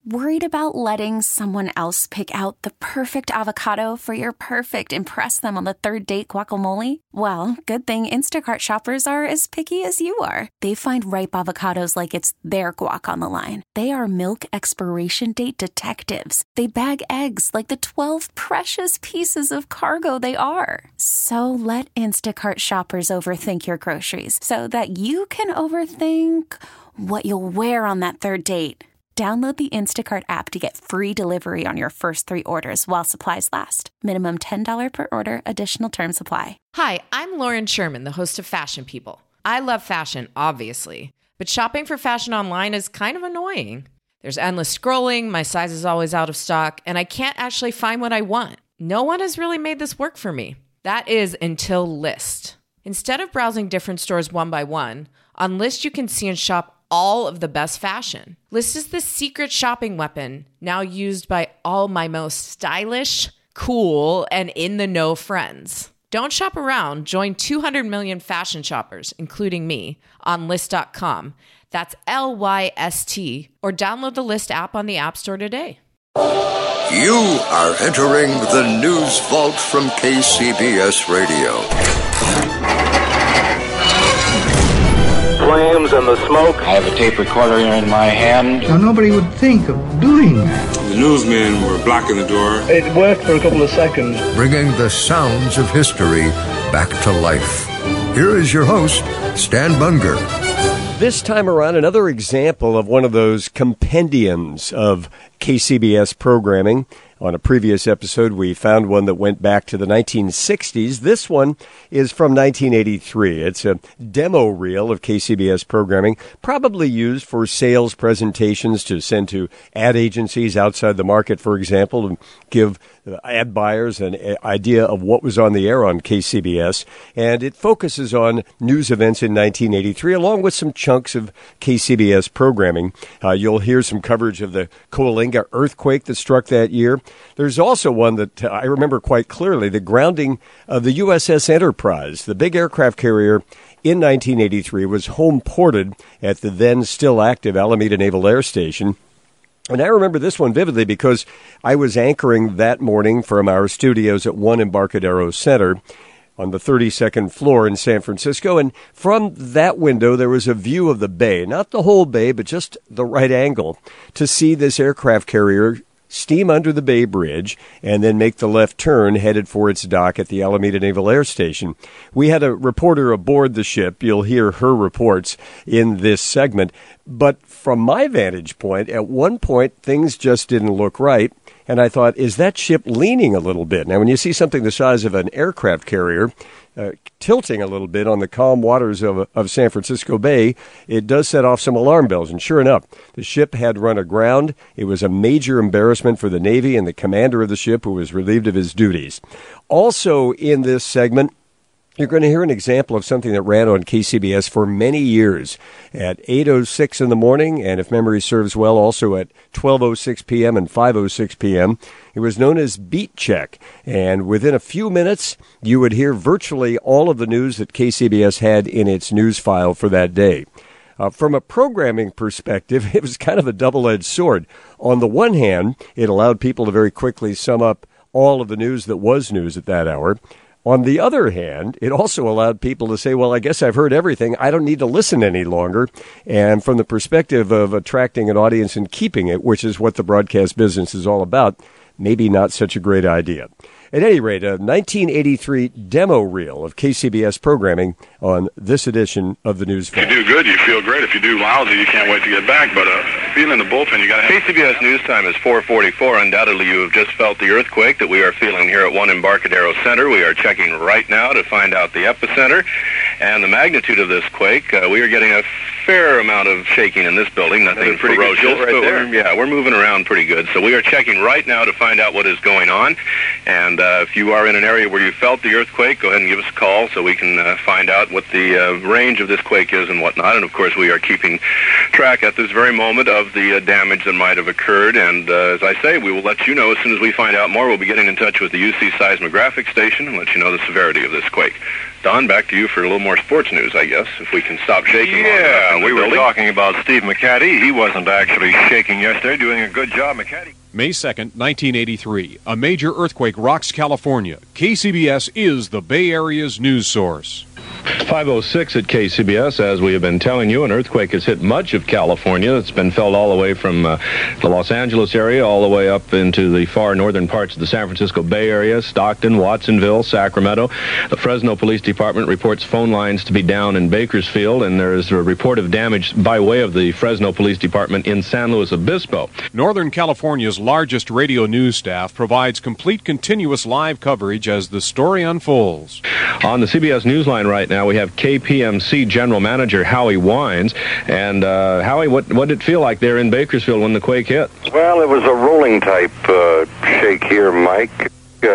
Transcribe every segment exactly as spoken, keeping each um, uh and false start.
Worried about letting someone else pick out the perfect avocado for your perfect impress them on the third date guacamole? Well, good thing Instacart shoppers are as picky as you are. They find ripe avocados like it's their guac on the line. They are milk expiration date detectives. They bag eggs like the twelve precious pieces of cargo they are. So let Instacart shoppers overthink your groceries so that you can overthink what you'll wear on that third date. Download the Instacart app to get free delivery on your first three orders while supplies last. Minimum ten dollars per order. Additional terms apply. Hi, I'm Lauren Sherman, the host of Fashion People. I love fashion, obviously, but shopping for fashion online is kind of annoying. There's endless scrolling, my size is always out of stock, and I can't actually find what I want. No one has really made this work for me. That is until Lyst. Instead of browsing different stores one by one, on Lyst you can see and shop all of the best fashion. Lyst is the secret shopping weapon now used by all my most stylish, cool, and in-the-know friends. Don't shop around. Join two hundred million fashion shoppers, including me, on Lyst dot com. That's L Y S T. Or download the Lyst app on the App Store today. You are entering the News Vault from K C B S Radio. Flames and the smoke. I have a tape recorder in my hand. Now, nobody would think of doing that. The newsmen were blocking the door. It worked for a couple of seconds. Bringing the sounds of history back to life. Here is your host, Stan Bunger. This time around, another example of one of those compendiums of K C B S programming. On a previous episode, we found one that went back to the nineteen sixties. This one is from nineteen eighty-three. It's a demo reel of K C B S programming, probably used for sales presentations to send to ad agencies outside the market, for example, and give ad buyers an idea of what was on the air on K C B S. And it focuses on news events in nineteen eighty-three, along with some chunks of K C B S programming. Uh, you'll hear some coverage of the Coalinga earthquake that struck that year. There's also one that uh, I remember quite clearly, the grounding of the U S S Enterprise, the big aircraft carrier in nineteen eighty-three, was home ported at the then still active Alameda Naval Air Station. And I remember this one vividly because I was anchoring that morning from our studios at One Embarcadero Center on the thirty-second floor in San Francisco. And from that window, there was a view of the bay, not the whole bay, but just the right angle to see this aircraft carrier steam under the Bay Bridge, and then make the left turn headed for its dock at the Alameda Naval Air Station. We had a reporter aboard the ship. You'll hear her reports in this segment. But from my vantage point, at one point, things just didn't look right. And I thought, is that ship leaning a little bit? Now, when you see something the size of an aircraft carrier uh, tilting a little bit on the calm waters of, of San Francisco Bay, it does set off some alarm bells. And sure enough, the ship had run aground. It was a major embarrassment for the Navy and the commander of the ship, who was relieved of his duties. Also in this segment, you're going to hear an example of something that ran on K C B S for many years at eight oh six in the morning, and if memory serves well, also at twelve oh six p.m. and five oh six p.m. It was known as Beat Check, and within a few minutes, you would hear virtually all of the news that K C B S had in its news file for that day. Uh, from a programming perspective, it was kind of a double-edged sword. On the one hand, it allowed people to very quickly sum up all of the news that was news at that hour. On the other hand, it also allowed people to say, well, I guess I've heard everything. I don't need to listen any longer. And from the perspective of attracting an audience and keeping it, which is what the broadcast business is all about, maybe not such a great idea. At any rate, a nineteen eighty-three demo reel of K C B S programming on this edition of the News Vault. If you do good, you feel great. If you do lousy, you can't wait to get back. But uh, being in the bullpen, you got to... K C B S News Time is four forty-four. Undoubtedly, you have just felt the earthquake that we are feeling here at One Embarcadero Center. We are checking right now to find out the epicenter and the magnitude of this quake. Uh, we are getting a fair amount of shaking in this building. Nothing ferocious, right but there. We're, yeah, we're moving around pretty good. So we are checking right now to find out what is going on. And uh, if you are in an area where you felt the earthquake, go ahead and give us a call so we can uh, find out what the uh, range of this quake is and whatnot. And of course, we are keeping track at this very moment of the uh, damage that might have occurred. And uh, as I say, we will let you know as soon as we find out more. We'll be getting in touch with the U C Seismographic Station and let you know the severity of this quake. Don, back to you for a little more sports news, I guess, if we can stop shaking. Yeah, from we the were building. talking about Steve McCaddy. He wasn't actually shaking yesterday, doing a good job, McCaddy. May second, nineteen eighty-three. A major earthquake rocks California. K C B S is the Bay Area's news source. five oh six at K C B S. As we have been telling you, an earthquake has hit much of California. It's been felt all the way from uh, the Los Angeles area all the way up into the far northern parts of the San Francisco Bay Area, Stockton, Watsonville, Sacramento. The Fresno Police Department reports phone lines to be down in Bakersfield, and there is a report of damage by way of the Fresno Police Department in San Luis Obispo. Northern California's largest radio news staff provides complete continuous live coverage as the story unfolds. On the C B S Newsline right now, we have K P M C General Manager Howie Wines. And uh, Howie, what, what did it feel like there in Bakersfield when the quake hit? Well, it was a rolling type uh, shake here, Mike.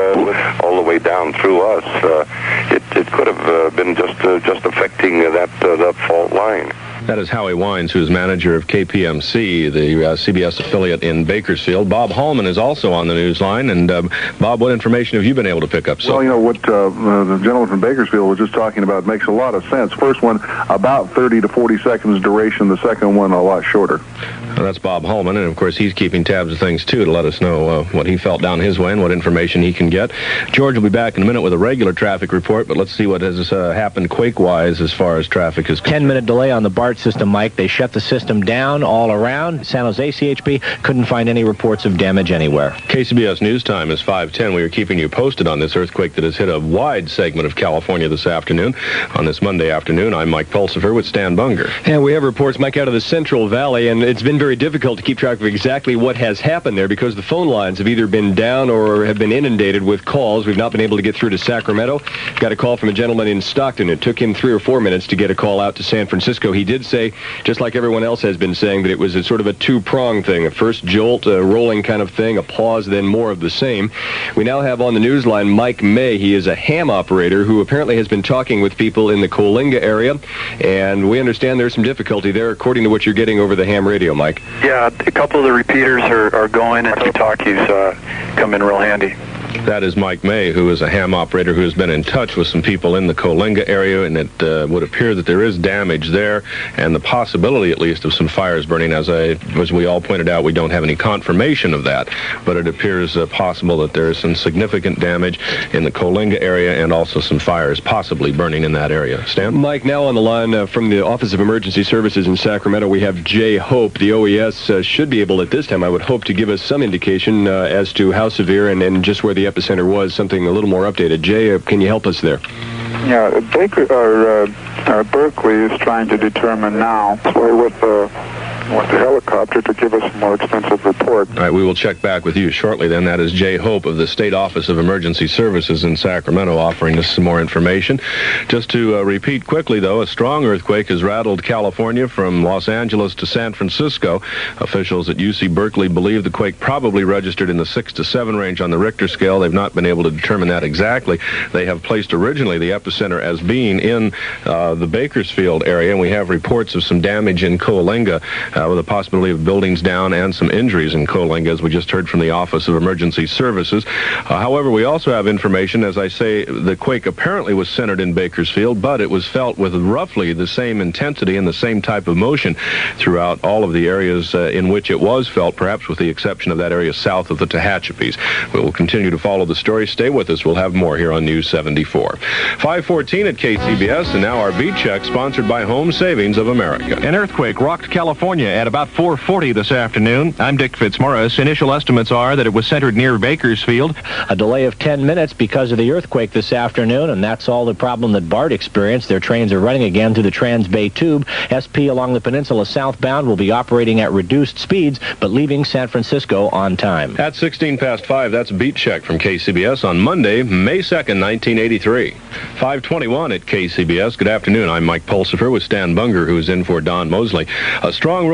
Uh, all the way down through us. Uh, it, it could have uh, been just uh, just affecting uh, that uh, that fault line. That is Howie Wines, who is manager of K P M C, the uh, C B S affiliate in Bakersfield. Bob Hallman is also on the news line. And, uh, Bob, what information have you been able to pick up? So? Well, you know, what uh, the gentleman from Bakersfield was just talking about makes a lot of sense. First one, about thirty to forty seconds duration. The second one, a lot shorter. Well, that's Bob Hallman, and, of course, he's keeping tabs of things, too, to let us know uh, what he felt down his way and what information he can get. George will be back in a minute with a regular traffic report, but let's see what has uh, happened quake-wise as far as traffic is concerned. ten-minute delay on the BART system, Mike. They shut the system down all around. San Jose C H P couldn't find any reports of damage anywhere. K C B S News Time is five ten. We are keeping you posted on this earthquake that has hit a wide segment of California this afternoon. On this Monday afternoon, I'm Mike Pulsifer with Stan Bunger. And we have reports, Mike, out of the Central Valley, and it's been very difficult to keep track of exactly what has happened there because the phone lines have either been down or have been inundated with calls. We've not been able to get through to Sacramento. Got a call from a gentleman in Stockton. It took him three or four minutes to get a call out to San Francisco. He did say, just like everyone else has been saying, that it was a sort of a two-prong thing. A first jolt, a rolling kind of thing, a pause, then more of the same. We now have on the news line Mike May. He is a ham operator who apparently has been talking with people in the Coalinga area, and we understand there's some difficulty there according to what you're getting over the ham radio, Mike. Yeah, a couple of the repeaters are, are going, and talkies uh, come in real handy. That is Mike May, who is a ham operator who has been in touch with some people in the Coalinga area, and it uh, would appear that there is damage there and the possibility, at least, of some fires burning. As, I, as we all pointed out, we don't have any confirmation of that, but it appears uh, possible that there is some significant damage in the Coalinga area and also some fires possibly burning in that area. Stan? Mike, now on the line uh, from the Office of Emergency Services in Sacramento, we have Jay Hope. The O E S uh, should be able at this time, I would hope, to give us some indication uh, as to how severe and, and just where the epicenter was, something a little more updated. Jay, uh, can you help us there? Yeah, Baker or uh, uh, Berkeley is trying to determine now with uh, with the helicopter to give us a more extensive report. All right, we will check back with you shortly then. That is Jay Hope of the State Office of Emergency Services in Sacramento offering us some more information. Just to uh, repeat quickly, though, a strong earthquake has rattled California from Los Angeles to San Francisco. Officials at U C Berkeley believe the quake probably registered in the six to seven range on the Richter scale. They've not been able to determine that exactly. They have placed originally the epicenter as being in uh, the Bakersfield area, and we have reports of some damage in Coalinga, uh, with a possibility of buildings down and some injuries in Coalinga, as we just heard from the Office of Emergency Services. Uh, however, we also have information, as I say, the quake apparently was centered in Bakersfield, but it was felt with roughly the same intensity and the same type of motion throughout all of the areas uh, in which it was felt, perhaps with the exception of that area south of the Tehachapis. We will continue to follow the story. Stay with us. We'll have more here on News seventy-four. five fourteen at K C B S, and now our Beat Check, sponsored by Home Savings of America. An earthquake rocked California at about four forty this afternoon. I'm Dick Fitzmaurice. Initial estimates are that it was centered near Bakersfield. A delay of ten minutes because of the earthquake this afternoon, and that's all the problem that BART experienced. Their trains are running again through the Trans-Bay Tube. S P along the peninsula southbound will be operating at reduced speeds, but leaving San Francisco on time. At sixteen past five, that's Beat Check from K C B S on Monday, May second, nineteen eighty-three. five twenty-one at K C B S. Good afternoon. I'm Mike Pulsifer with Stan Bunger, who is in for Don Mosley. A strong roll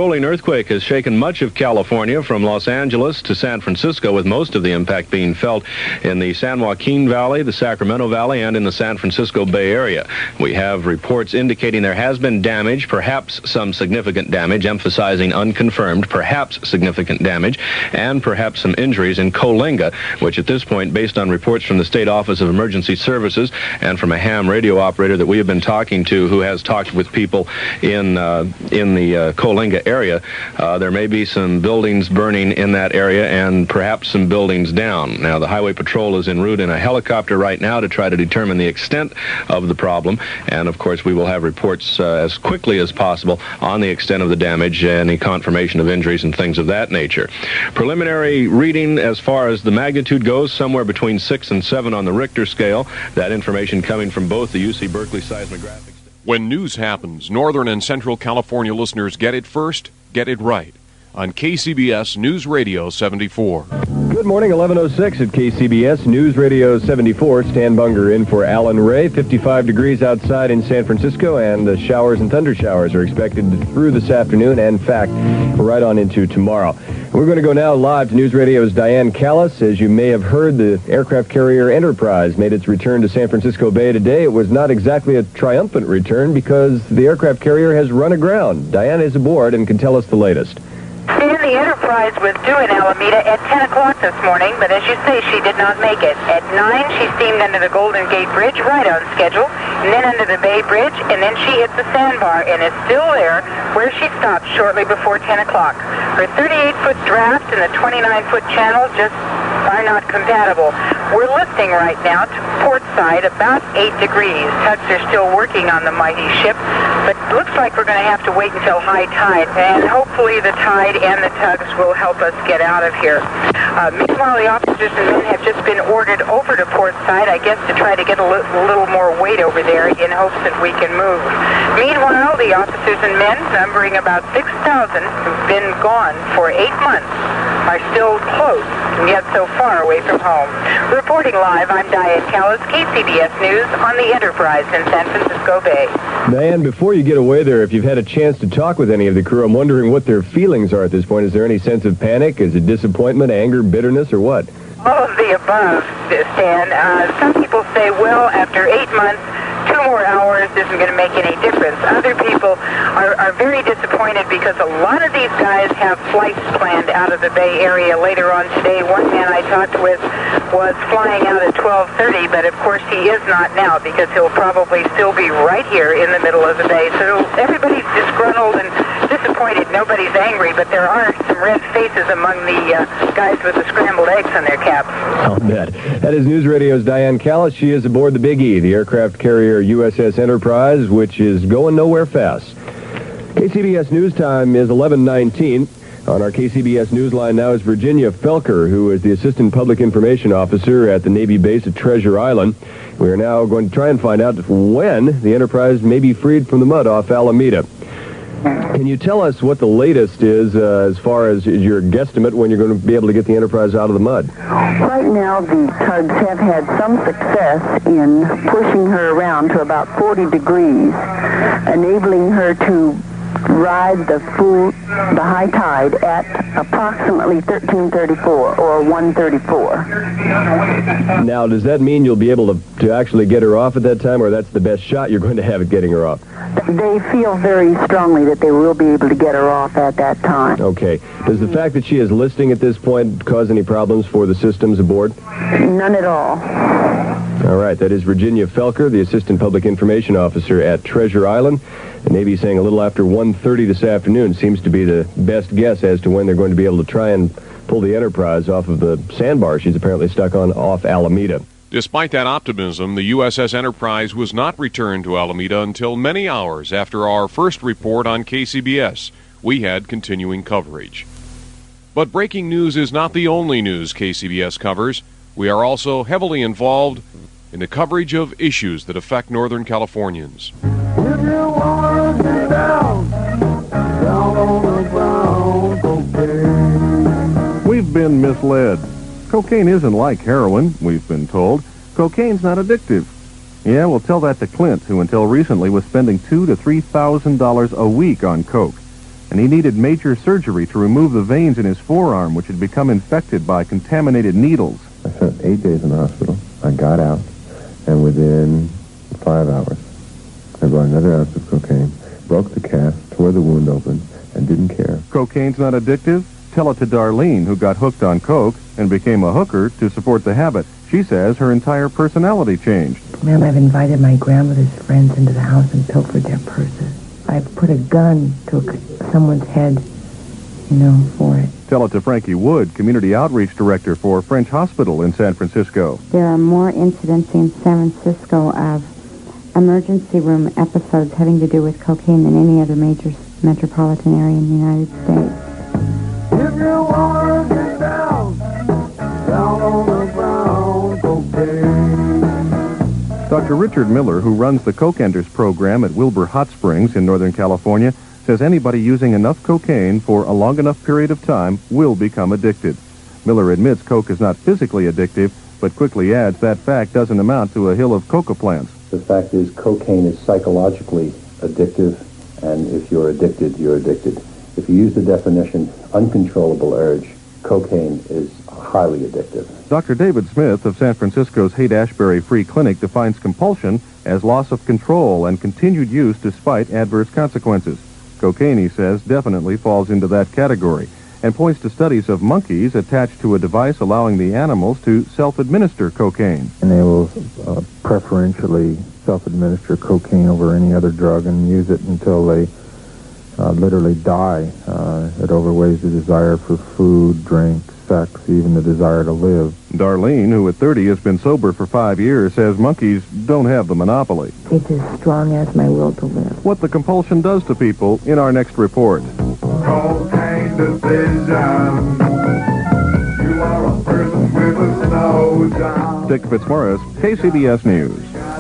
rolling earthquake has shaken much of California from Los Angeles to San Francisco, with most of the impact being felt in the San Joaquin Valley, the Sacramento Valley, and in the San Francisco Bay Area. We have reports indicating there has been damage, perhaps some significant damage, emphasizing unconfirmed, perhaps significant damage, and perhaps some injuries in Coalinga, which at this point, based on reports from the State Office of Emergency Services and from a ham radio operator that we have been talking to who has talked with people in uh, in the uh, Coalinga area, uh, there may be some buildings burning in that area and perhaps some buildings down. Now, the Highway Patrol is en route in a helicopter right now to try to determine the extent of the problem, and of course we will have reports uh, as quickly as possible on the extent of the damage, any confirmation of injuries and things of that nature. Preliminary reading as far as the magnitude goes, somewhere between six and seven on the Richter scale. That information coming from both the U C Berkeley seismographic. When news happens, Northern and Central California listeners get it first, get it right. On K C B S News Radio seventy-four. Good morning, eleven oh six at K C B S News Radio seventy-four. Stan Bunger in for Alan Ray. fifty-five degrees outside in San Francisco, and the showers and thunder showers are expected through this afternoon, and in fact, right on into tomorrow. We're going to go now live to News Radio's Diane Callis. As you may have heard, the aircraft carrier Enterprise made its return to San Francisco Bay today. It was not exactly a triumphant return because the aircraft carrier has run aground. Diane is aboard and can tell us the latest. Stan, the Enterprise was due in Alameda at ten o'clock this morning, but as you say, she did not make it. At nine, she steamed under the Golden Gate Bridge, right on schedule, and then under the Bay Bridge, and then she hit the sandbar and is still there where she stopped shortly before ten o'clock. Her thirty-eight foot draft and the twenty-nine foot channel just are not compatible. We're lifting right now to port side about eight degrees. Tugs are still working on the mighty ship, but looks like we're going to have to wait until high tide, and hopefully the tide and the tugs will help us get out of here. Uh, meanwhile, the officers and men have just been ordered over to port side, I guess, to try to get a, li- a little more weight over there in hopes that we can move. Meanwhile, the officers and men, numbering about six thousand, who've been gone for eight months, are still close, and yet so far away from home. Reporting live, I'm Diane Callis, K C B S News on the Enterprise in San Francisco Bay. Diane, before you get away there, if you've had a chance to talk with any of the crew, I'm wondering what their feelings are at this point. Is there any sense of panic? Is it disappointment, anger, bitterness, or what? All of the above, Stan. Uh, some people say, well, after eight months, two more hours isn't going to make any difference. Other people are, are very disappointed because a lot of these guys have flights planned out of the Bay Area later on today. One man I talked with was flying out at twelve thirty, but of course he is not now because he'll probably still be right here in the middle of the Bay. So everybody's disgruntled and disappointed. Nobody's angry, but there are some red faces among the uh, guys with the scrambled eggs on their caps. I'll bet. That is News Radio's Diane Callis. She is aboard the Big E, the aircraft carrier U S S Enterprise, which is going nowhere fast. K C B S News Time is eleven nineteen. On our K C B S Newsline now is Virginia Felker, who is the Assistant Public Information Officer at the Navy base at Treasure Island. We are now going to try and find out when the Enterprise may be freed from the mud off Alameda. Can you tell us what the latest is uh, as far as your guesstimate when you're going to be able to get the Enterprise out of the mud? Right now, the tugs have had some success in pushing her around to about forty degrees, enabling her to ride the full, the high tide at approximately thirteen thirty-four or one thirty-four. Now, does that mean you'll be able to, to actually get her off at that time, or that's the best shot you're going to have at getting her off? They feel very strongly that they will be able to get her off at that time. Okay. Does the fact that she is listing at this point cause any problems for the systems aboard? None at all. All right. That is Virginia Felker, the Assistant Public Information Officer at Treasure Island. The Navy saying a little after one thirty this afternoon seems to be the best guess as to when they're going to be able to try and pull the Enterprise off of the sandbar she's apparently stuck on off Alameda. Despite that optimism, the U S S Enterprise was not returned to Alameda until many hours after our first report on K C B S. We had continuing coverage. But breaking news is not the only news K C B S covers. We are also heavily involved in the coverage of issues that affect Northern Californians. If you want to get down, down on the ground, cocaine. We've been misled. Cocaine isn't like heroin, we've been told. Cocaine's not addictive. Yeah, we'll tell that to Clint, who until recently was spending two to three thousand dollars a week on coke. and he needed major surgery to remove the veins in his forearm, which had become infected by contaminated needles. I spent eight days in the hospital. I got out, and within five hours, I brought another ounce of cocaine, broke the cast, tore the wound open, and didn't care. Cocaine's not addictive? Tell it to Darlene, who got hooked on coke and became a hooker to support the habit. She says her entire personality changed. Ma'am, I've invited my grandmother's friends into the house and pilfered their purses. I've put a gun to someone's head, you know, for it. Tell it to Frankie Wood, Community Outreach Director for French Hospital in San Francisco. There are more incidents in San Francisco of emergency room episodes having to do with cocaine than any other major metropolitan area in the United States. If you want to get down, down on the ground, cocaine. Doctor Richard Miller, who runs the Coke Enders program at Wilbur Hot Springs in Northern California, says anybody using enough cocaine for a long enough period of time will become addicted. Miller admits coke is not physically addictive, but quickly adds that fact doesn't amount to a hill of coca plants. The fact is cocaine is psychologically addictive, and if you're addicted, you're addicted. If you use the definition uncontrollable urge, cocaine is highly addictive. Doctor David Smith of San Francisco's Haight-Ashbury Free Clinic defines compulsion as loss of control and continued use despite adverse consequences. Cocaine, he says, definitely falls into that category, and points to studies of monkeys attached to a device allowing the animals to self-administer cocaine. And they will uh, preferentially self-administer cocaine over any other drug and use it until they uh, literally die. Uh, it overweighs the desire for food, drink, sex, even the desire to live. Darlene, who at thirty has been sober for five years, says monkeys don't have the monopoly. It's as strong as my will to live. What the compulsion does to people in our next report. Cocaine decision. You are a person with a slow down. Dick Fitzmaurice, K C B S News.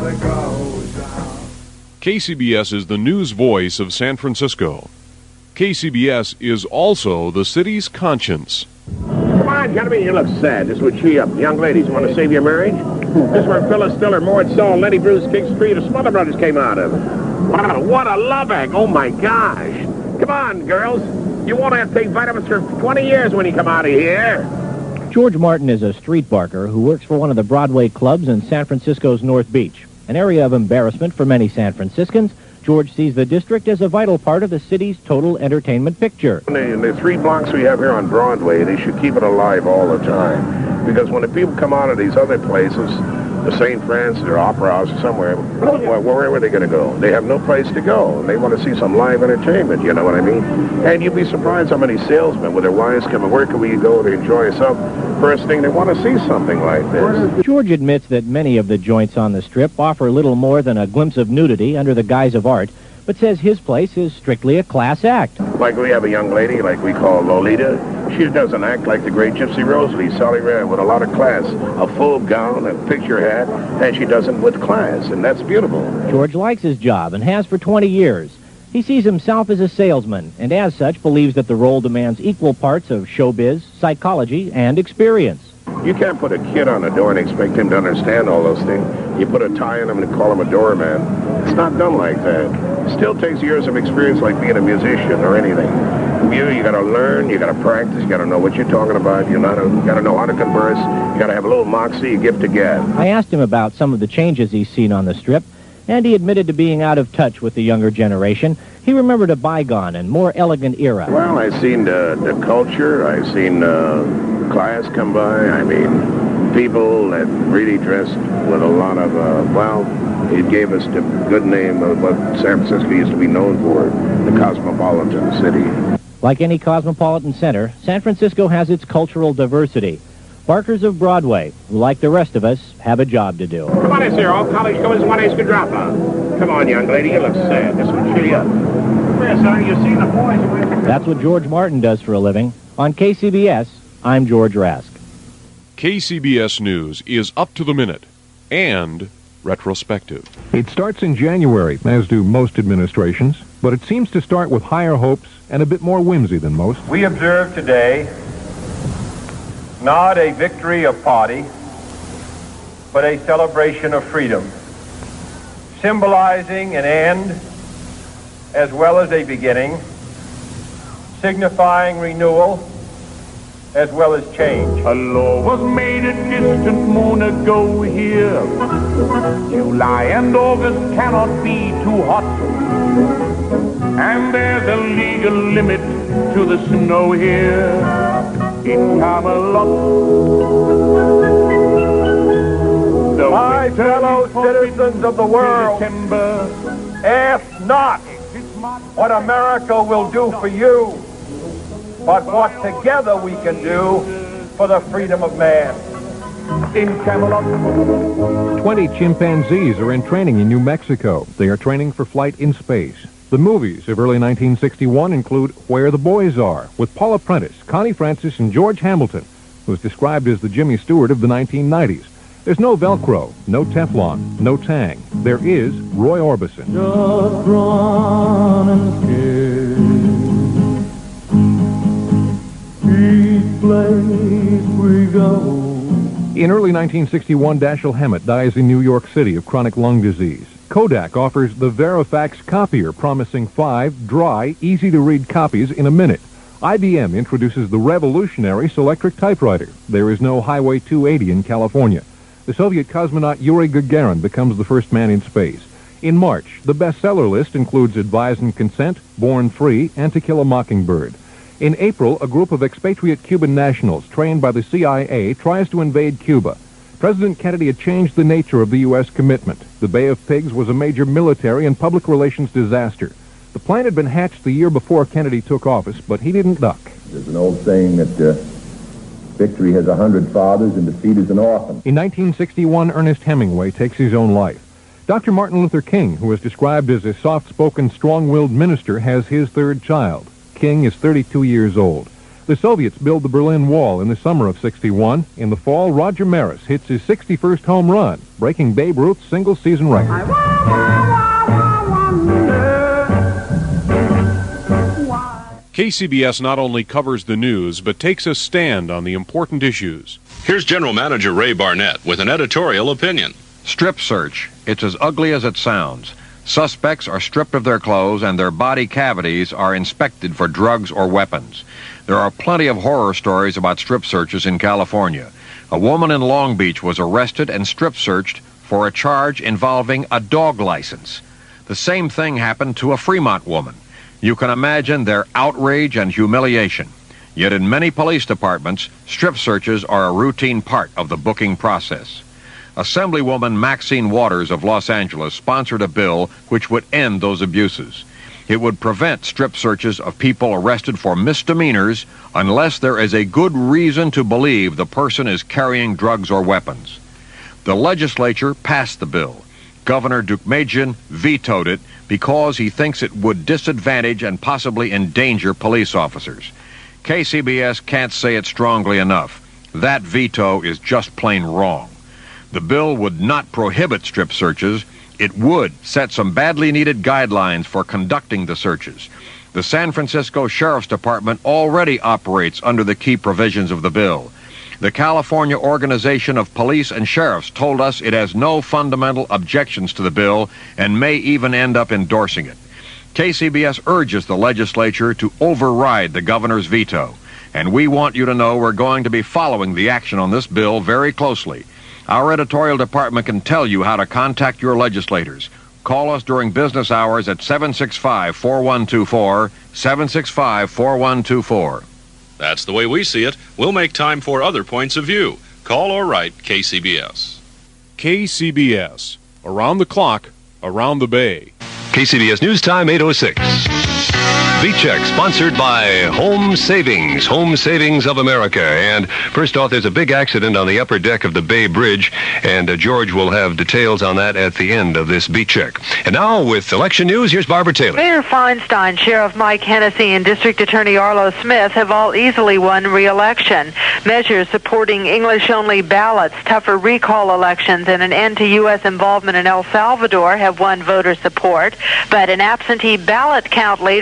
K C B S is the news voice of San Francisco. K C B S is also the city's conscience. Come on, gentlemen, you look sad. This would cheer you up. Young ladies, want to save your marriage? This is where Phyllis Diller, Mort Saul, Lenny Bruce, King Street, or some other brothers came out of. Wow, what a love egg. Oh, my gosh. Come on, girls. You won't have to take vitamins for twenty years when you come out of here. George Martin is a street barker who works for one of the Broadway clubs in San Francisco's North Beach. An area of embarrassment for many San Franciscans, George sees the district as a vital part of the city's total entertainment picture. In the three blocks we have here on Broadway, they should keep it alive all the time. Because when the people come out of these other places, the Saint Francis or Opera House or somewhere, well, where are they going to go? They have no place to go. They want to see some live entertainment, you know what I mean? And you'd be surprised how many salesmen with their wives come and where can we go to enjoy some? First thing, they want to see something like this. George admits that many of the joints on the Strip offer little more than a glimpse of nudity under the guise of art, but says his place is strictly a class act. Like we have a young lady, like we call Lolita. She doesn't act like the great Gypsy Rose Lee, Sally Rare, with a lot of class. A full gown, a picture hat, and she does it with class, and that's beautiful. George likes his job and has for twenty years. He sees himself as a salesman, and as such believes that the role demands equal parts of showbiz, psychology, and experience. You can't put a kid on the door and expect him to understand all those things. You put a tie on him and call him a doorman. It's not done like that. It still takes years of experience like being a musician or anything. You, you gotta learn, you gotta practice, you gotta know what you're talking about, you gotta, you gotta know how to converse, you gotta have a little moxie, a gift to gab. I asked him about some of the changes he's seen on the Strip, and he admitted to being out of touch with the younger generation. He remembered a bygone and more elegant era. Well, I've seen the, the culture, I've seen uh, class come by, I mean, people that really dressed with a lot of, uh, well, it gave us the good name of what San Francisco used to be known for, the cosmopolitan city. Like any cosmopolitan center, San Francisco has its cultural diversity. Barkers of Broadway, who like the rest of us, have a job to do. Come on in, sir. All college goers want ice could drop on. Come on, young lady. You look sad. This will cheer you up. Where, son? You seen the boys? That's what George Martin does for a living. On K C B S, I'm George Rask. K C B S News is up to the minute and retrospective. It starts in January, as do most administrations, but it seems to start with higher hopes and a bit more whimsy than most. We observe today not a victory of party, but a celebration of freedom, symbolizing an end as well as a beginning signifying renewal as well as change. A law was made a distant moon ago here. July and August cannot be too hot. And there's a legal limit to the snow here in Camelot. The My fellow citizens of the world, ask not what America will do for you, but what together we can do for the freedom of man. In Camelot. Twenty chimpanzees are in training in New Mexico. They are training for flight in space. The movies of early nineteen sixty-one include Where the Boys Are, with Paula Prentice, Connie Francis, and George Hamilton, who is described as the Jimmy Stewart of the nineteen nineties. There's no Velcro, no Teflon, no Tang. There is Roy Orbison. Just run and scare. Each place we go. In early nineteen sixty-one, Dashiell Hammett dies in New York City of chronic lung disease. Kodak offers the Verifax copier, promising five dry, easy-to-read copies in a minute. I B M introduces the revolutionary Selectric typewriter. There is no Highway two eighty in California. The Soviet cosmonaut Yuri Gagarin becomes the first man in space. In March, the bestseller list includes Advise and Consent, Born Free, and To Kill a Mockingbird. In April, a group of expatriate Cuban nationals trained by the C I A tries to invade Cuba. President Kennedy had changed the nature of the U S commitment. The Bay of Pigs was a major military and public relations disaster. The plan had been hatched the year before Kennedy took office, but he didn't duck. There's an old saying that uh, victory has a hundred fathers and defeat is an orphan. In nineteen sixty-one, Ernest Hemingway takes his own life. Doctor Martin Luther King, who is described as a soft-spoken, strong-willed minister, has his third child. King is thirty-two years old. The Soviets build the Berlin Wall in the summer of sixty-one. In the fall, Roger Maris hits his sixty-first home run, breaking Babe Ruth's single-season record. K C B S not only covers the news, but takes a stand on the important issues. Here's General Manager Ray Barnett with an editorial opinion. Strip search. It's as ugly as it sounds. Suspects are stripped of their clothes and their body cavities are inspected for drugs or weapons. There are plenty of horror stories about strip searches in California. A woman in Long Beach was arrested and strip searched for a charge involving a dog license. The same thing happened to a Fremont woman. You can imagine their outrage and humiliation. Yet in many police departments, strip searches are a routine part of the booking process. Assemblywoman Maxine Waters of Los Angeles sponsored a bill which would end those abuses. It would prevent strip searches of people arrested for misdemeanors unless there is a good reason to believe the person is carrying drugs or weapons. The legislature passed the bill. Governor Deukmejian vetoed it because he thinks it would disadvantage and possibly endanger police officers. K C B S can't say it strongly enough. That veto is just plain wrong. The bill would not prohibit strip searches. It would set some badly needed guidelines for conducting the searches. The San Francisco Sheriff's Department already operates under the key provisions of the bill. The California Organization of Police and Sheriffs told us it has no fundamental objections to the bill and may even end up endorsing it. K C B S urges the legislature to override the governor's veto, and we want you to know we're going to be following the action on this bill very closely. Our editorial department can tell you how to contact your legislators. Call us during business hours at seven six five, four one two four, seven six five, four one two four. That's the way we see it. We'll make time for other points of view. Call or write K C B S. K C B S. Around the clock, around the bay. K C B S News Time, eight oh six. V-Check, sponsored by Home Savings, Home Savings of America. And first off, there's a big accident on the upper deck of the Bay Bridge, and uh, George will have details on that at the end of this V-Check. And now, with election news, here's Barbara Taylor. Mayor Feinstein, Sheriff Mike Hennessy, and District Attorney Arlo Smith have all easily won re-election. Measures supporting English-only ballots, tougher recall elections, and an end to U S involvement in El Salvador have won voter support. But an absentee ballot count later today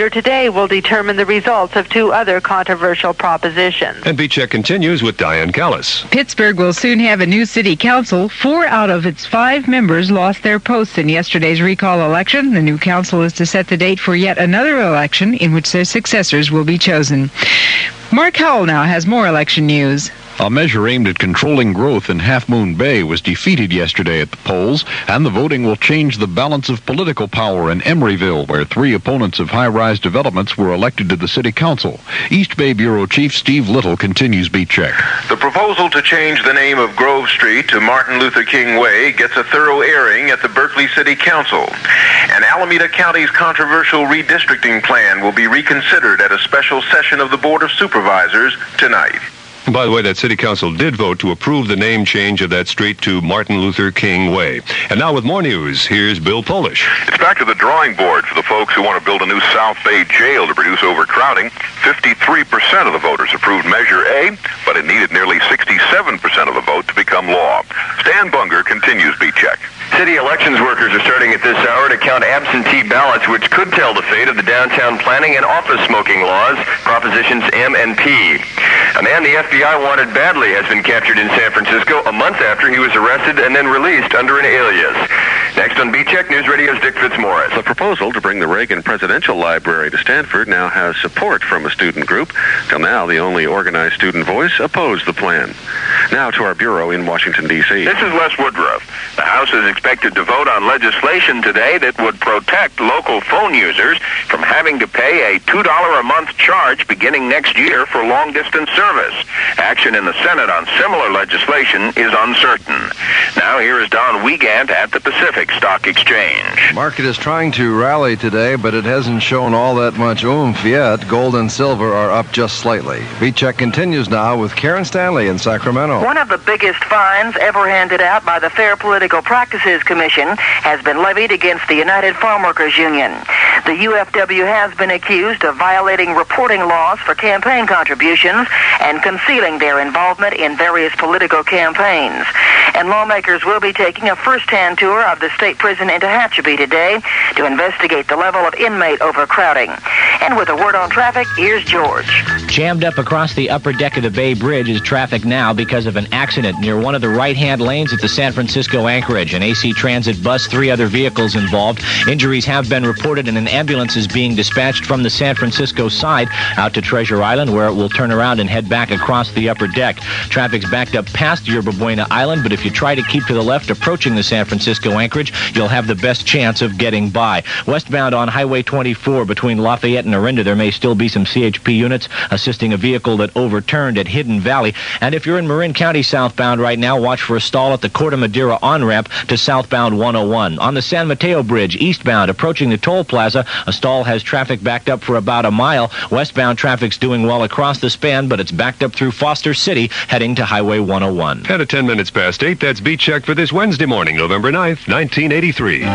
today will determine the results of two other controversial propositions. And B-Check continues with Diane Callis. Pittsburgh will soon have a new city council. Four out of its five members lost their posts in yesterday's recall election. The new council is to set the date for yet another election in which their successors will be chosen. Mark Howell now has more election news. A measure aimed at controlling growth in Half Moon Bay was defeated yesterday at the polls, and the voting will change the balance of political power in Emeryville, where three opponents of high-rise developments were elected to the city council. East Bay Bureau Chief Steve Little continues B-Check. The proposal to change the name of Grove Street to Martin Luther King Way gets a thorough airing at the Berkeley City Council. And Alameda County's controversial redistricting plan will be reconsidered at a special session of the Board of Supervisors tonight. By the way, that city council did vote to approve the name change of that street to Martin Luther King Way. And now with more news, here's Bill Polish. It's back to the drawing board for the folks who want to build a new South Bay jail to reduce overcrowding. fifty-three percent of the voters approved Measure A, but it needed nearly sixty-seven percent of the vote to become law. Stan Bunger continues B-Check. City elections workers are starting at this hour to count absentee ballots, which could tell the fate of the downtown planning and office smoking laws, Propositions M and P. A man the F B I wanted badly has been captured in San Francisco a month after he was arrested and then released under an alias. Next on B-Check, News Radio's Dick Fitzmaurice. The proposal to bring the Reagan Presidential Library to Stanford now has support from a student group. Till now, the only organized student voice opposed the plan. Now to our bureau in Washington, D C This is Les Woodruff. The House is expected to vote on legislation today that would protect local phone users from having to pay a two dollars a month charge beginning next year for long-distance service. Action in the Senate on similar legislation is uncertain. Now here is Don Wiegand at the Pacific Stock Exchange. Market is trying to rally today, but it hasn't shown all that much oomph yet. Gold and silver are up just slightly. B-Check continues now with Karen Stanley in Sacramento. One of the biggest fines ever handed out by the Fair Political Practices Commission has been levied against the United Farm Workers Union. The U F W has been accused of violating reporting laws for campaign contributions and concealing their involvement in various political campaigns. And lawmakers will be taking a first-hand tour of the state prison in Tehachapi today to investigate the level of inmate overcrowding. And with a word on traffic, here's George. Jammed up across the upper deck of the Bay Bridge is traffic now because of an accident near one of the right-hand lanes at the San Francisco Anchorage. An A C Transit bus, three other vehicles involved. Injuries have been reported, and an ambulance is being dispatched from the San Francisco side out to Treasure Island, where it will turn around and head back across the upper deck. Traffic's backed up past Yerba Buena Island, but if you try to keep to the left approaching the San Francisco Anchorage, you'll have the best chance of getting by. Westbound on Highway twenty-four between Lafayette and Orinda, there may still be some C H P units assisting a vehicle that overturned at Hidden Valley. And if you're in Marin County southbound right now, watch for a stall at the Corte Madera on-ramp to southbound one oh one. On the San Mateo Bridge, eastbound, approaching the toll plaza, a stall has traffic backed up for about a mile. Westbound traffic's doing well across the span, but it's backed up through Foster City, heading to Highway one oh one. At ten minutes past eight, that's B-Check for this Wednesday morning, November ninth, nineteen eighty-three.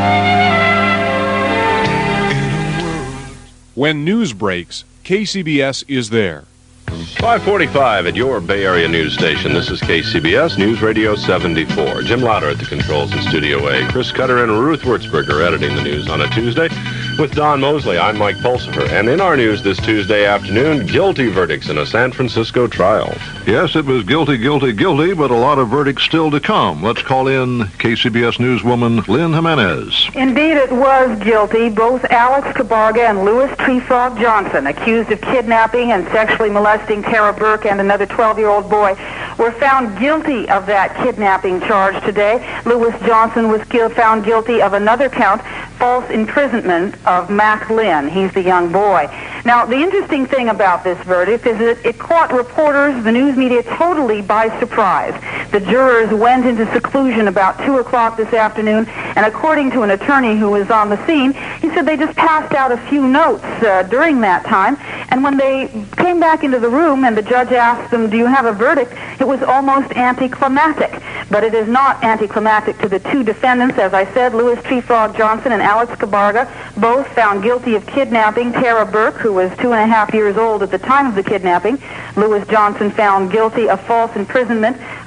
When news breaks, K C B S is there. five forty-five at your Bay Area news station. This is K C B S News Radio seventy-four. Jim Lauder at the controls in Studio A. Chris Cutter and Ruth Wurzberger editing the news on a Tuesday. With Don Mosley, I'm Mike Pulsifer. And in our news this Tuesday afternoon, guilty verdicts in a San Francisco trial. Yes, it was guilty, guilty, guilty, but a lot of verdicts still to come. Let's call in K C B S newswoman Lynn Jimenez. Indeed, it was guilty. Both Alex Cabarga and Louis Treefrog Johnson, accused of kidnapping and sexually molesting Tara Burke and another twelve-year-old boy, were found guilty of that kidnapping charge today. Louis Johnson was found guilty of another count, false imprisonment of Mac Lynn. He's the young boy. Now, the interesting thing about this verdict is that it caught reporters, the news media, totally by surprise. The jurors went into seclusion about two o'clock this afternoon, and according to an attorney who was on the scene, he said they just passed out a few notes uh, during that time, and when they came back into the room and the judge asked them, do you have a verdict, it was almost anticlimactic. But it is not anticlimactic to the two defendants. As I said, Louis Treefrog Johnson and Alex Cabarga, both found guilty of kidnapping Tara Burke, who was two and a half years old at the time of the kidnapping. Louis Johnson found guilty of false imprisonment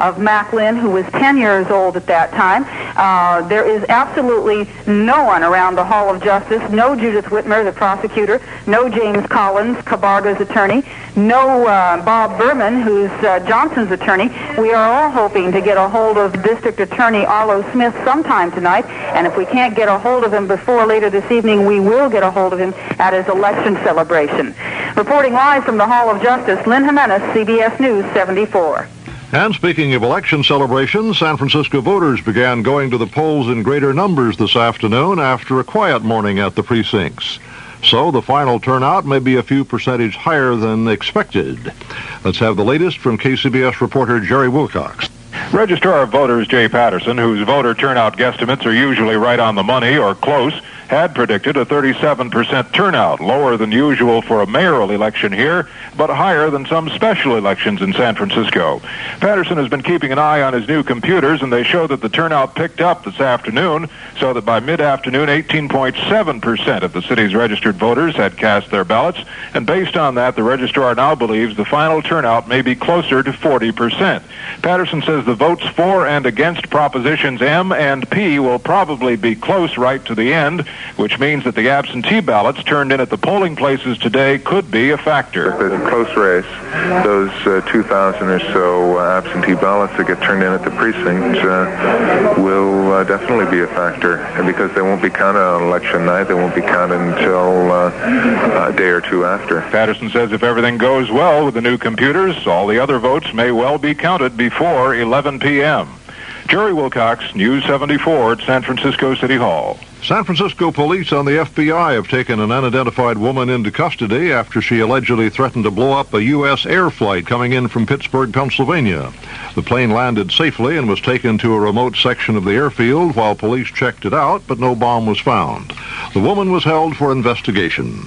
of Macklin, who was ten years old at that time. Uh, there is absolutely no one around the Hall of Justice, no Judith Whitmer, the prosecutor, no James Collins, Kabarga's attorney, no uh, Bob Berman, who's uh, Johnson's attorney. We are all hoping to get a hold of District Attorney Arlo Smith sometime tonight, and if we can't get a hold of him before later this evening, we will get a hold of him at his election celebration. Reporting live from the Hall of Justice, Lynn Jimenez, C B S News seventy-four. And speaking of election celebrations, San Francisco voters began going to the polls in greater numbers this afternoon after a quiet morning at the precincts. So the final turnout may be a few percentage higher than expected. Let's have the latest from K C B S reporter Jerry Wilcox. Registrar of Voters Jay Patterson, whose voter turnout guesstimates are usually right on the money or close, had predicted a thirty-seven percent turnout, lower than usual for a mayoral election here, but higher than some special elections in San Francisco. Patterson has been keeping an eye on his new computers, and they show that the turnout picked up this afternoon, so that by mid-afternoon, eighteen point seven percent of the city's registered voters had cast their ballots, and based on that, the registrar now believes the final turnout may be closer to forty percent. Patterson says the votes for and against propositions M and P will probably be close right to the end, which means that the absentee ballots turned in at the polling places today could be a factor. If it's a close race, those uh, two thousand or so uh, absentee ballots that get turned in at the precinct uh, will uh, definitely be a factor, and because they won't be counted on election night, they won't be counted until uh, a day or two after. Patterson says if everything goes well with the new computers, all the other votes may well be counted before eleven p m Jerry Wilcox, News seventy-four at San Francisco City Hall. San Francisco police and the F B I have taken an unidentified woman into custody after she allegedly threatened to blow up a U S air flight coming in from Pittsburgh, Pennsylvania. The plane landed safely and was taken to a remote section of the airfield while police checked it out, but no bomb was found. The woman was held for investigation.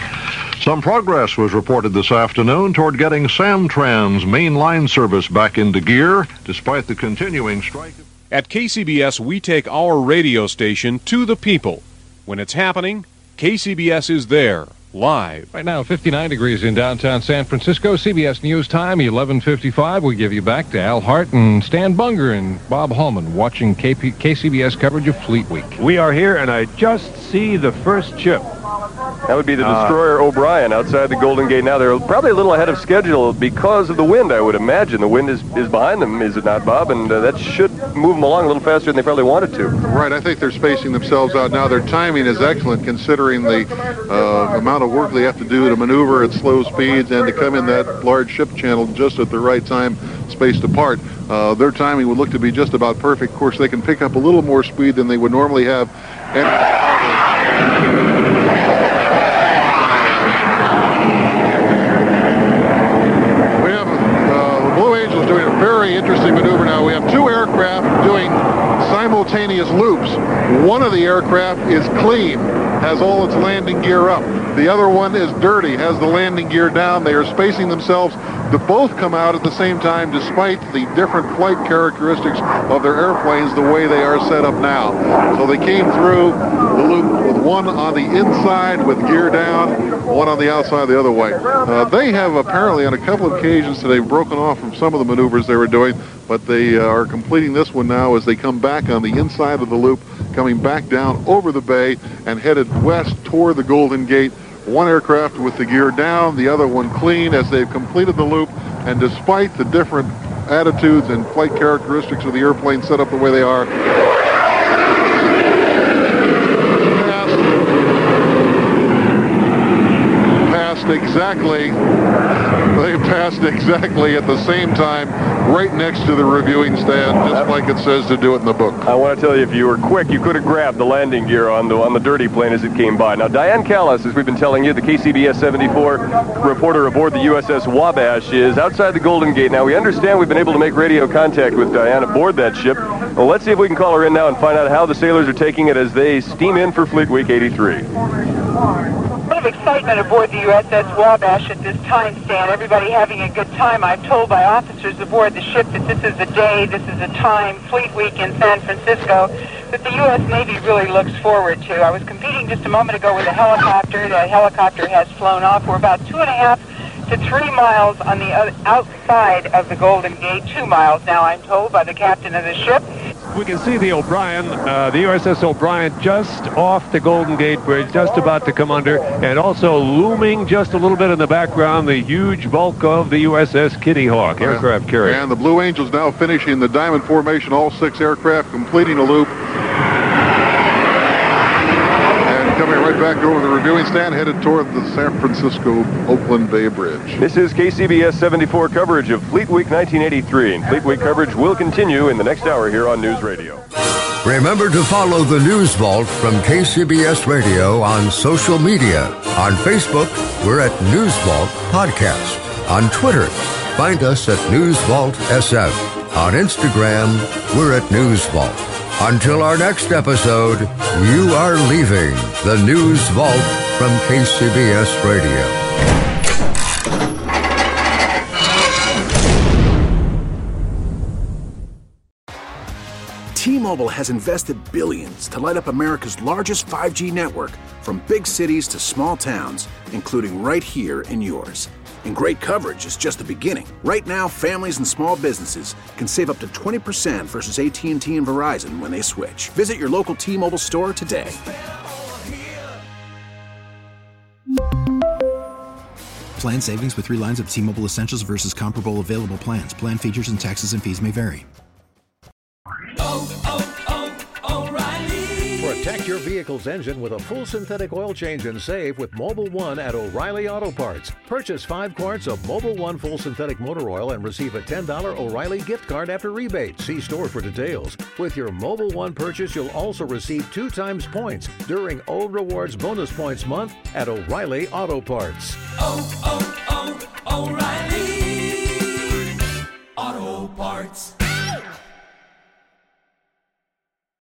Some progress was reported this afternoon toward getting Samtrans main line service back into gear, despite the continuing strike. At K C B S, we take our radio station to the people. When it's happening, K C B S is there, live. Right now, fifty-nine degrees in downtown San Francisco. C B S News Time, eleven fifty-five. We give you back to Al Hart and Stan Bunger and Bob Hallman watching K P- K C B S coverage of Fleet Week. We are here, and I just see the first ship. That would be the destroyer uh, O'Brien outside the Golden Gate. Now, they're probably a little ahead of schedule because of the wind, I would imagine. The wind is, is behind them, is it not, Bob? And uh, that should move them along a little faster than they probably wanted to. Right. I think they're spacing themselves out now. Their timing is excellent considering the uh, amount of work they have to do to maneuver at slow speeds and to come in that large ship channel just at the right time, spaced apart. Uh, their timing would look to be just about perfect. Of course, they can pick up a little more speed than they would normally have. And interesting maneuver now. We have two aircraft doing simultaneous loops. One of the aircraft is clean, has all its landing gear up. The other one is dirty, has the landing gear down. They are spacing themselves to both come out at the same time despite the different flight characteristics of their airplanes the way they are set up now. So they came through the loop with one on the inside with gear down, one on the outside the other way. Uh, they have apparently on a couple of occasions today broken off from some of the maneuvers they were doing, but they uh, are completing this one now as they come back on the inside of the loop, coming back down over the bay and headed west toward the Golden Gate. One aircraft with the gear down, the other one clean as they've completed the loop, and despite the different attitudes and flight characteristics of the airplane set up the way they are, passed exactly, they passed exactly at the same time right next to the reviewing stand, just like it says to do it in the book. I want to tell you, if you were quick, you could have grabbed the landing gear on the on the dirty plane as it came by. Now, Diane Callis, as we've been telling you, the K C B S seventy-four reporter aboard the U S S Wabash, is outside the Golden Gate. Now, we understand we've been able to make radio contact with Diane aboard that ship. Well, let's see if we can call her in now and find out how the sailors are taking it as they steam in for Fleet Week eighty-three. A lot of excitement aboard the U S S Wabash at this time, Stan. Everybody having a good time. I'm told by officers aboard the ship that this is a day, this is a time, Fleet Week in San Francisco, that the U S Navy really looks forward to. I was competing just a moment ago with a helicopter. That helicopter has flown off. We're about two and a half to three miles on the outside of the Golden Gate, two miles now, I'm told, by the captain of the ship. We can see the O'Brien, uh, the U S S O'Brien, just off the Golden Gate Bridge, just about to come under, and also looming just a little bit in the background, the huge bulk of the U S S Kitty Hawk aircraft carrier. And the Blue Angels now finishing the diamond formation, all six aircraft completing a loop. And coming right back over the reviewing stand, headed toward the San Francisco-Oakland Bay Bridge. This is K C B S seventy-four coverage of Fleet Week nineteen eighty-three, and Fleet Week coverage will continue in the next hour here on News Radio. Remember to follow the News Vault from K C B S Radio on social media. On Facebook, we're at News Vault Podcast. On Twitter, find us at News Vault S M. On Instagram, we're at News Vault. Until our next episode, you are leaving the News Vault from K C B S Radio. T-Mobile has invested billions to light up America's largest five G network, from big cities to small towns, including right here in yours. And great coverage is just the beginning. Right now, families and small businesses can save up to twenty percent versus A T and T and Verizon when they switch. Visit your local T-Mobile store today. Plan savings with three lines of T-Mobile Essentials versus comparable available plans. Plan features and taxes and fees may vary. Protect your vehicle's engine with a full synthetic oil change and save with Mobil one at O'Reilly Auto Parts. Purchase five quarts of Mobil one full synthetic motor oil and receive a ten dollars O'Reilly gift card after rebate. See store for details. With your Mobil one purchase, you'll also receive two times points during O Rewards Bonus Points Month at O'Reilly Auto Parts. Oh, oh, oh, O'Reilly Auto Parts.